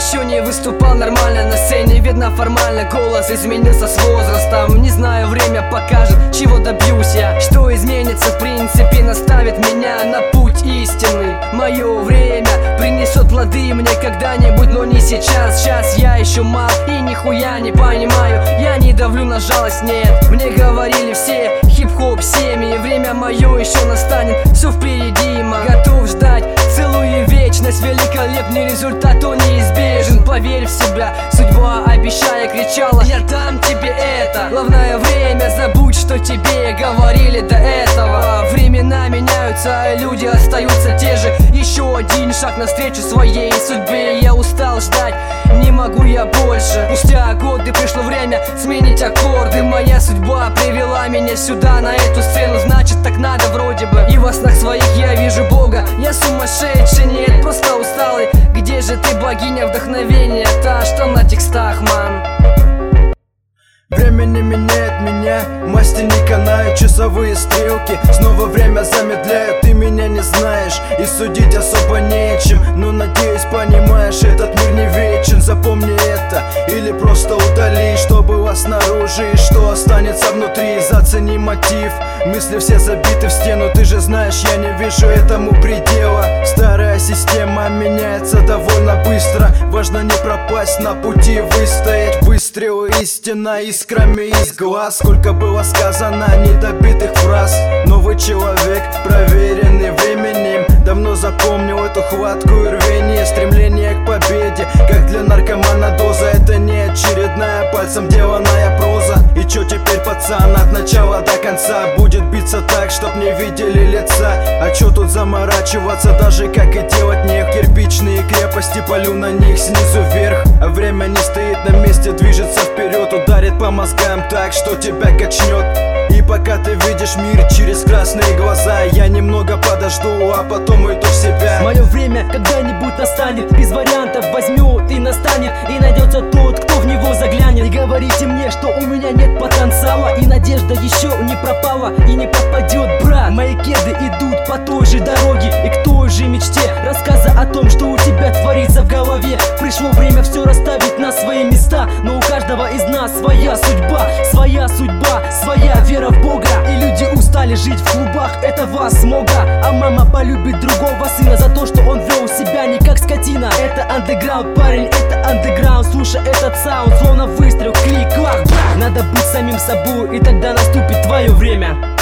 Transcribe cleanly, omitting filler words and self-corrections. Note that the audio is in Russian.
еще не выступал нормально на сцене. Видно формально, голос изменился с возрастом. Не знаю, время покажет, чего добьюсь я. Что изменится, в принципе, наставит меня на путь истинный. Мое время принесет плоды мне когда-нибудь, но не сейчас. Сейчас я еще мал и нихуя не понимаю. Я не давлю на жалость, нет. Мне говорили все, хип-хоп семьи. Время мое еще настанет, все впереди, ма. Готов ждать целую вечность. Великолепный результат, он неизбежен. Поверь в себя, судьба, обещая, кричала: я дам тебе это. Главное время, забудь, что тебе говорили до этого. Времена меняются, а люди остаются те же. Еще один шаг навстречу своей судьбе. Я устал ждать, не могу я больше. Спустя годы пришло время сменить аккорды. Моя судьба привела меня сюда, на эту сцену. Значит, так надо вроде бы. И во снах своих я вижу Бога. Я сумасшедший, нет, просто усталый. Где же ты, богиня вдохновения? Та, что на текстах, ман. Время не меняет меня, масти не канают, часовые стрелки снова время замедляют. Ты меня не знаешь и судить особо нечем, но надеюсь, понимаешь, этот мир не вечен. Запомни это или просто удали, что было снаружи и что останется внутри. Зацени мотив, мысли все забиты в стену. Ты же знаешь, я не вижу этому предела. Старая система меняется довольно быстро. Важно не пропасть на пути, выстоять. Выстрелы, истина, искрами из глаз. Сколько было сказано недобитых фраз. Новый человек, проверенный временем, давно запомнил эту хватку и рвение. Стремление к победе, как для наркомана доза. Это не очередная пальцем деланная проза. И чё теперь, пацан, от начала до конца будет биться так, чтоб не видели лица. А чё тут заморачиваться, даже как и делать нех. Кирпичные крепости, полю на них снизу вверх. А время не стоит на месте, движется вперед. Ударит по мозгам так, что тебя качнет. И пока ты видишь мир через красные глаза, я немного подожду, а потом уйду в себя. Мое время когда-нибудь настанет, без вариантов возьмет и настанет. И найдется тот, кто в него заглянет. Не говорите мне, что у меня нет потенциала, и надежда еще не пропала и не пропадет, брат. Мои кеды идут по той же дороге и к той же мечте. Рассказы о том, что у тебя творится в голове. Пришло время все расставить на свои места. Но у каждого из нас своя судьба, своя вера в Бога. И люди устали жить в клубах этого смога. А мама полюбит другого сына за то, что он вел себя не как скотина. Это андеграунд, парень, это андеграунд. Слушай этот саунд, словно выстрел, клик-клак. Надо быть самим собой, и тогда наступит твое время.